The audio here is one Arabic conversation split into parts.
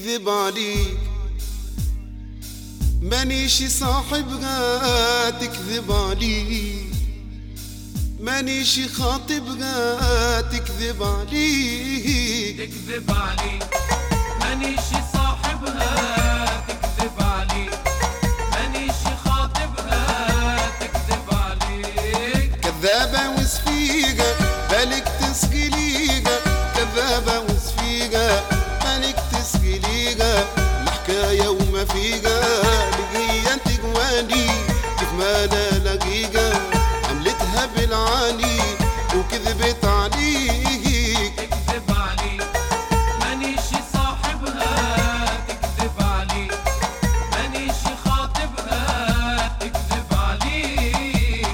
تكذب عليك، مانيش صاحبها تكذب عليك، مانيش خاطبها تكذب عليك، تكذب عليك، مانيش صاحبها تكذب عليك، مانيش خاطبها تكذب عليك. كذابة وسفيقة بالك تسقليقة، كذابة وسفيقة بالك تسقليقة، الحكاية وما فيقة لقيا تقواني كيف ما لا لقيقة، عملتها بالعاني وكذبت عليك، تكذب عليك، مانيش صاحبها تكذب عليك، مانيش خاطبها تكذب عليك.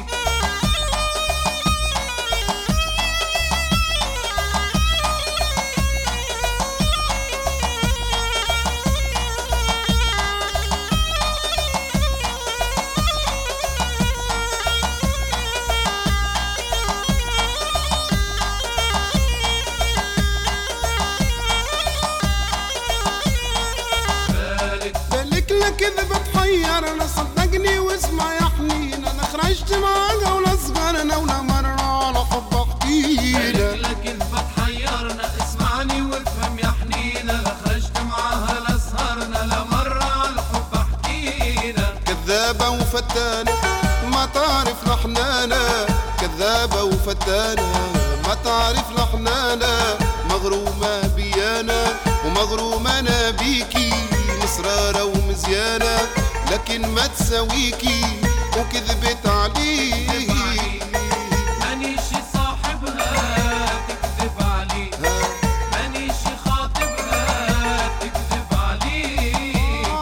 كذبة تحيرنا صدقني واسمع يا حنين، انا خرجت معاها ولا صغرنا ولا مرة على حب احكينا. بالك كذبة تحيرنا اسمعني وافهم يا حنين، لا خرجت معاها لا سهرنا لا مرة على حب احكينا. كذابة وفتانة ما تعرف لحنانا، كذابة وفتانة ما تعرف لحنانا، مغرومة بيانا ومغرومة انا بيكي، مسرارة ومزيانة لكن ما تساويكي وكذبت عليك، مانيش صاحبها تكذب عليك، مانيش خاطبها تكذب عليك.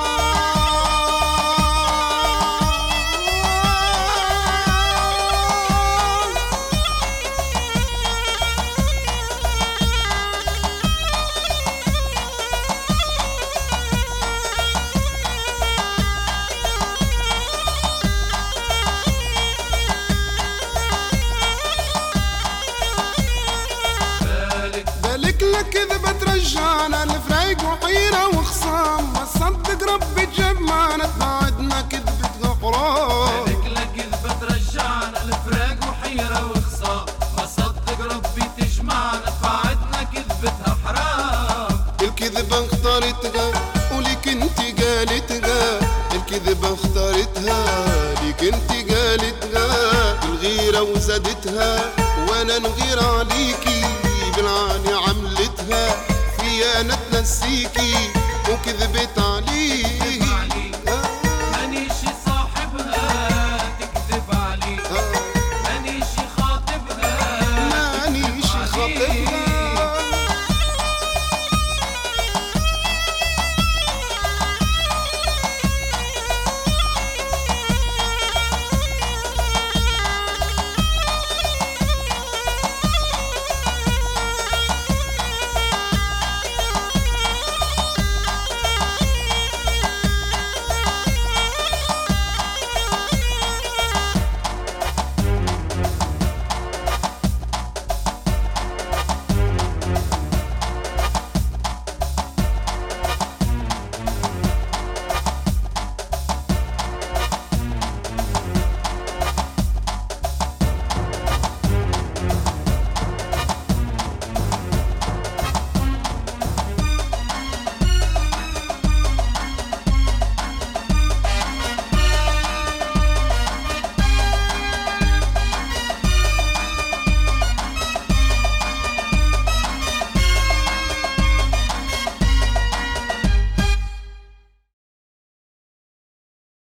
كذبة ترجعنا لفراق وحيرة وخصام، ما صدق ربي تجمعنا تبعدنا كذبة غفران. بالك كذبة ترجعنا لفراق وحيرة وخصام، ما صدق ربي تجمعنا تبعدنا كذبتها حرام. الكذبة اختارتها وليك انت قالتها، الكذبة اختارتها ليك انت قالتها، الغيرة وزادتها وانا نغير عليكي، بالعاني عملتها في انا تنسيكي وكذبت عليكي.